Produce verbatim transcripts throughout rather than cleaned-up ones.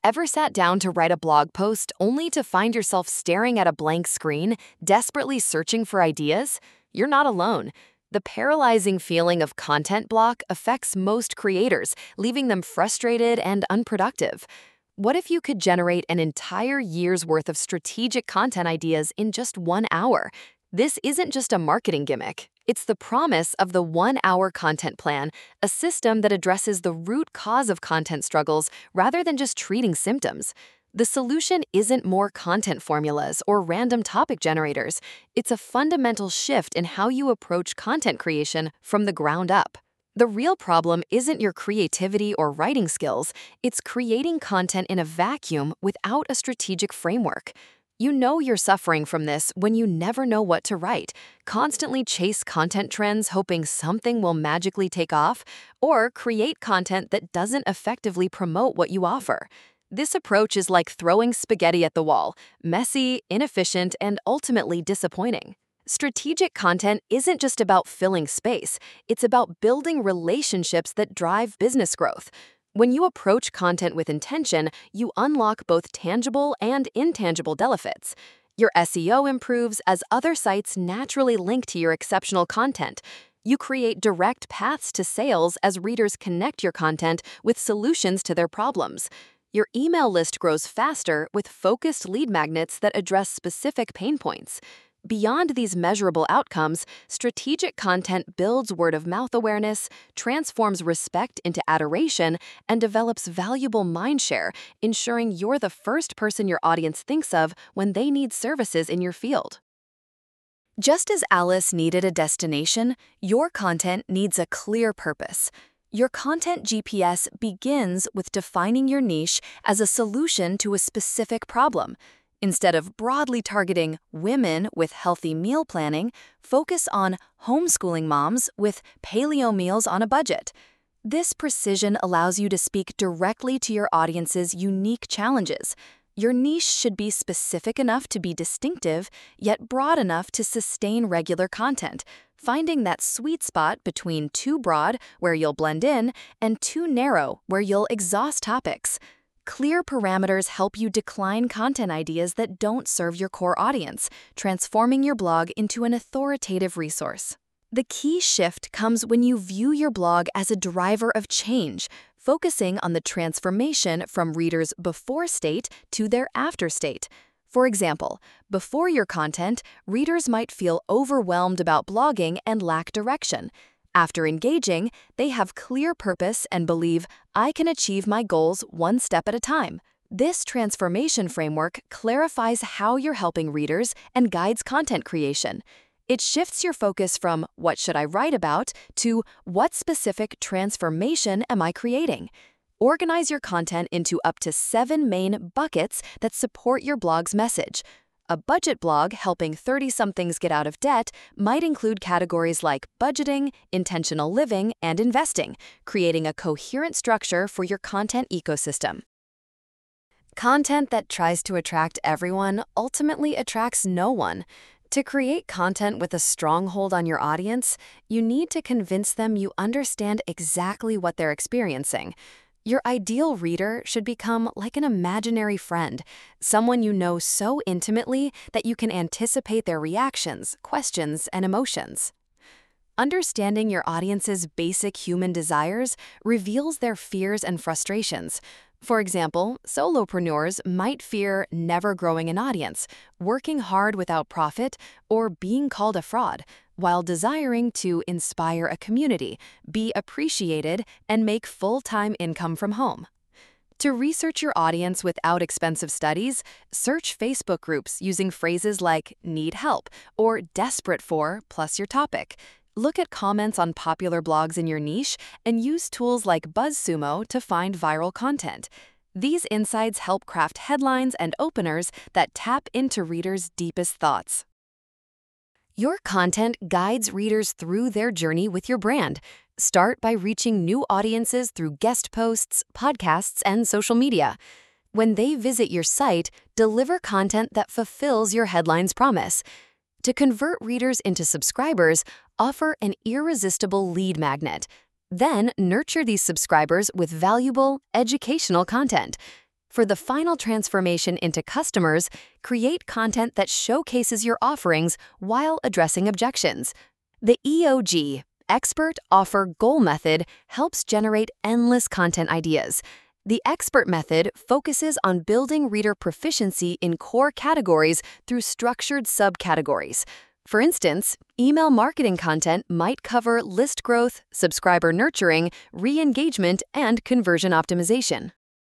Ever sat down to write a blog post only to find yourself staring at a blank screen, desperately searching for ideas? You're not alone. The paralyzing feeling of content block affects most creators, leaving them frustrated and unproductive. What if you could generate an entire year's worth of strategic content ideas in just one hour? This isn't just a marketing gimmick. It's the promise of the one-hour content plan, a system that addresses the root cause of content struggles rather than just treating symptoms. The solution isn't more content formulas or random topic generators. It's a fundamental shift in how you approach content creation from the ground up. The real problem isn't your creativity or writing skills. It's creating content in a vacuum without a strategic framework. You know you're suffering from this when you never know what to write, constantly chase content trends hoping something will magically take off, or create content that doesn't effectively promote what you offer. This approach is like throwing spaghetti at the wall, messy, inefficient, and ultimately disappointing. Strategic content isn't just about filling space, it's about building relationships that drive business growth. When you approach content with intention, you unlock both tangible and intangible benefits. Your S E O improves as other sites naturally link to your exceptional content. You create direct paths to sales as readers connect your content with solutions to their problems. Your email list grows faster with focused lead magnets that address specific pain points. Beyond these measurable outcomes, strategic content builds word-of-mouth awareness, transforms respect into adoration, and develops valuable mindshare, ensuring you're the first person your audience thinks of when they need services in your field. Just as Alice needed a destination, your content needs a clear purpose. Your content G P S begins with defining your niche as a solution to a specific problem. Instead of broadly targeting women with healthy meal planning, focus on homeschooling moms with paleo meals on a budget. This precision allows you to speak directly to your audience's unique challenges. Your niche should be specific enough to be distinctive, yet broad enough to sustain regular content, finding that sweet spot between too broad, where you'll blend in, and too narrow, where you'll exhaust topics. Clear parameters help you decline content ideas that don't serve your core audience, transforming your blog into an authoritative resource. The key shift comes when you view your blog as a driver of change, focusing on the transformation from readers' before state to their after state. For example, before your content, readers might feel overwhelmed about blogging and lack direction. After engaging, they have clear purpose and believe, I can achieve my goals one step at a time. This transformation framework clarifies how you're helping readers and guides content creation. It shifts your focus from what should I write about to what specific transformation am I creating? Organize your content into up to seven main buckets that support your blog's message. A budget blog helping thirty-somethings get out of debt might include categories like budgeting, intentional living, and investing, creating a coherent structure for your content ecosystem. Content that tries to attract everyone ultimately attracts no one. To create content with a stronghold on your audience, you need to convince them you understand exactly what they're experiencing. Your ideal reader should become like an imaginary friend, someone you know so intimately that you can anticipate their reactions, questions, and emotions. Understanding your audience's basic human desires reveals their fears and frustrations. For example, solopreneurs might fear never growing an audience, working hard without profit, or being called a fraud, while desiring to inspire a community, be appreciated, and make full-time income from home. To research your audience without expensive studies, search Facebook groups using phrases like need help or desperate for plus your topic. Look at comments on popular blogs in your niche and use tools like BuzzSumo to find viral content. These insights help craft headlines and openers that tap into readers' deepest thoughts. Your content guides readers through their journey with your brand. Start by reaching new audiences through guest posts, podcasts, and social media. When they visit your site, deliver content that fulfills your headline's promise. To convert readers into subscribers, offer an irresistible lead magnet. Then nurture these subscribers with valuable, educational content. For the final transformation into customers, create content that showcases your offerings while addressing objections. The E O G, Expert Offer Goal Method, helps generate endless content ideas. The Expert Method focuses on building reader proficiency in core categories through structured subcategories. For instance, email marketing content might cover list growth, subscriber nurturing, re-engagement, and conversion optimization.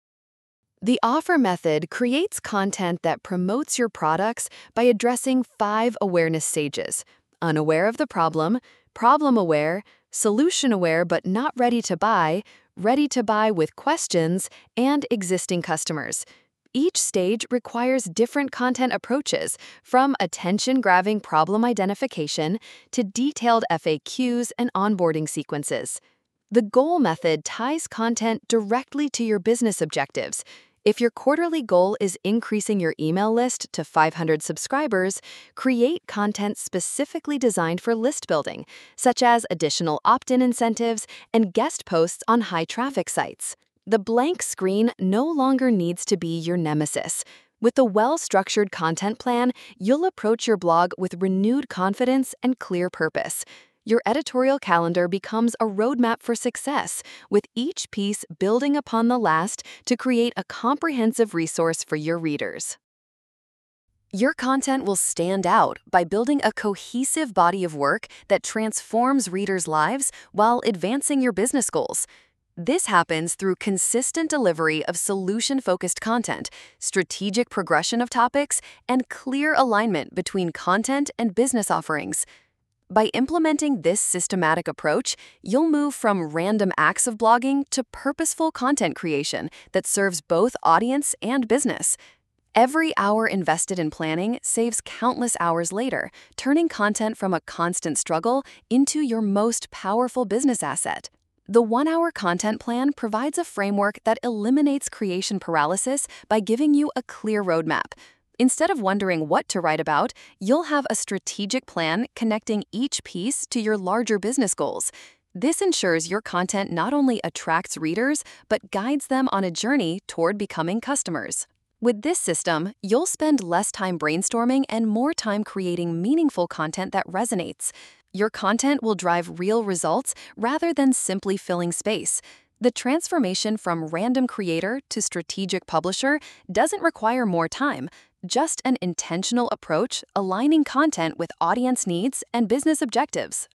The Offer Method creates content that promotes your products by addressing five awareness stages: unaware of the problem, problem aware, solution aware but not ready to buy, ready to buy with questions, and existing customers. Each stage requires different content approaches, from attention-grabbing problem identification to detailed F A Qs and onboarding sequences. The Goal Method ties content directly to your business objectives. If your quarterly goal is increasing your email list to five hundred subscribers, create content specifically designed for list building, such as additional opt-in incentives and guest posts on high-traffic sites. The blank screen no longer needs to be your nemesis. With a well-structured content plan, you'll approach your blog with renewed confidence and clear purpose. Your editorial calendar becomes a roadmap for success, with each piece building upon the last to create a comprehensive resource for your readers. Your content will stand out by building a cohesive body of work that transforms readers' lives while advancing your business goals. This happens through consistent delivery of solution-focused content, strategic progression of topics, and clear alignment between content and business offerings. By implementing this systematic approach, you'll move from random acts of blogging to purposeful content creation that serves both audience and business. Every hour invested in planning saves countless hours later, turning content from a constant struggle into your most powerful business asset. The one-hour content plan provides a framework that eliminates creation paralysis by giving you a clear roadmap. Instead of wondering what to write about, you'll have a strategic plan connecting each piece to your larger business goals. This ensures your content not only attracts readers, but guides them on a journey toward becoming customers. With this system, you'll spend less time brainstorming and more time creating meaningful content that resonates. Your content will drive real results rather than simply filling space. The transformation from random creator to strategic publisher doesn't require more time, just an intentional approach aligning content with audience needs and business objectives.